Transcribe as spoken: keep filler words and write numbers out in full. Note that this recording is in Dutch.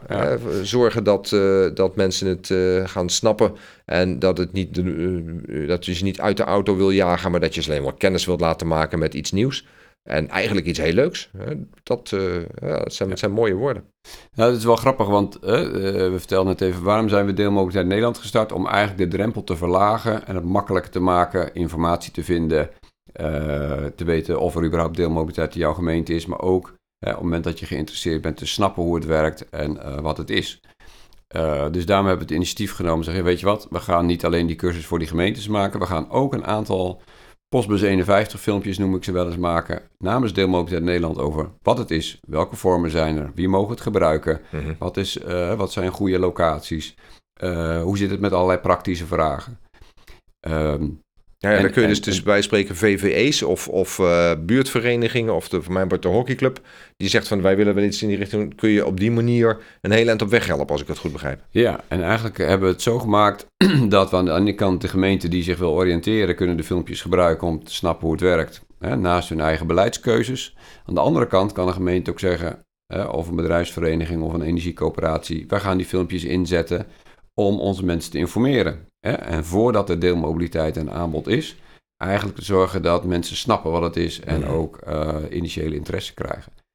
ja. Uh, zorgen dat, uh, dat mensen het uh, gaan snappen en dat, het niet, uh, dat je ze niet uit de auto wil jagen, maar dat je ze alleen maar kennis wilt laten maken met iets nieuws. En eigenlijk iets heel leuks. Hè? Dat, uh, ja, dat, zijn, dat zijn mooie woorden. Nou, dat is wel grappig, want uh, we vertelden net even... waarom zijn we Deelmobiliteit Nederland gestart? Om eigenlijk de drempel te verlagen en het makkelijker te maken... informatie te vinden, uh, te weten of er überhaupt deelmobiliteit in jouw gemeente is... maar ook uh, op het moment dat je geïnteresseerd bent te snappen hoe het werkt en uh, wat het is. Uh, dus daarom hebben we het initiatief genomen. Zeggen, weet je wat, we gaan niet alleen die cursus voor die gemeentes maken... we gaan ook een aantal... Postbus eenenvijftig filmpjes noem ik ze wel eens maken namens Deelmobiliteit Nederland over wat het is, welke vormen zijn er, wie mogen het gebruiken, mm-hmm. wat, is, uh, wat zijn goede locaties, uh, hoe zit het met allerlei praktische vragen. Um, ja, ja, en, dan kun je en, dus, dus bij spreken V V E's of, of uh, buurtverenigingen of de, voor mij wordt de hockeyclub die zegt van wij willen wel iets in die richting, kun je op die manier een heel eind op weg helpen als ik het goed begrijp. Ja, en eigenlijk hebben we het zo gemaakt dat we aan de ene kant de gemeente die zich wil oriënteren kunnen de filmpjes gebruiken om te snappen hoe het werkt, hè, naast hun eigen beleidskeuzes. Aan de andere kant kan een gemeente ook zeggen, hè, of een bedrijfsvereniging of een energiecoöperatie, wij gaan die filmpjes inzetten om onze mensen te informeren. Hè? En voordat er deelmobiliteit en aanbod is, eigenlijk te zorgen dat mensen snappen wat het is en ook uh, initiële interesse krijgen.